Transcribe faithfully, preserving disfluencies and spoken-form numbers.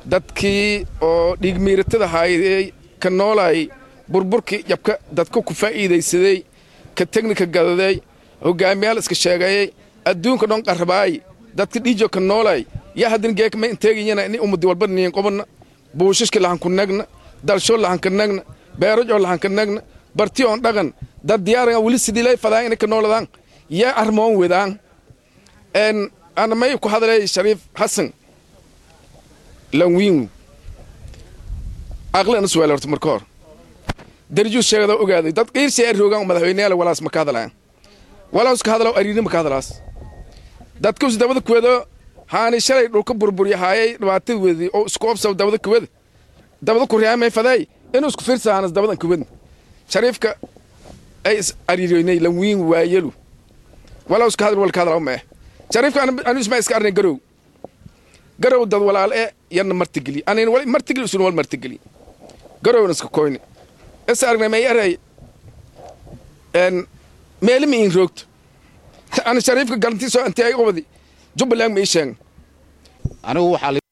dadkii oo dhigmiiratada haayay ka noolay burburkii jabka dadku ku faa'iideysaday ka technical gadaday hogaamiyaal iska sheegay adduunka dhan qarbaay dadka dhijo ka noolay ya hadin geek ma inteegayna in umudi walba nin qobna buushishka lahan ku nagna dalsho lahan ka nagna beerajo lahan ka nagna barti on dhagan dad diyaarga wali sidilay fadaa in ka nooladan ya armoon wadaan en ana may ku hadalay Shariif Hassan lanwiin aqlan su'aal horta markoor darju sheegada ogaaday dad qeyr si aroogan madaxweynaha walaas ma ka hadalaan walaas ka hadalo ariina ma ka hadalaas dadku dabada kuwada haani shalay dhulka burburiyahay dhawaatii weedi oo isku obsab dabada kuwada dabada ku riyaamay faday inuu isku fiirsaana dabada kuwada Shariifka ay ariiroynay lanwiin waayelu walaas ka hadal wal ka hadalo ma Shariifka anu isma iska arnay garow garow dad walaal ee yan martigeli aneen wali martigeli sunu wal martigeli garowna iska koyni is aragnay ma yaray en meelmi in roogto ana Shariifka garantii soo antay qobadi Jubbaland ma ishaan anigu waxa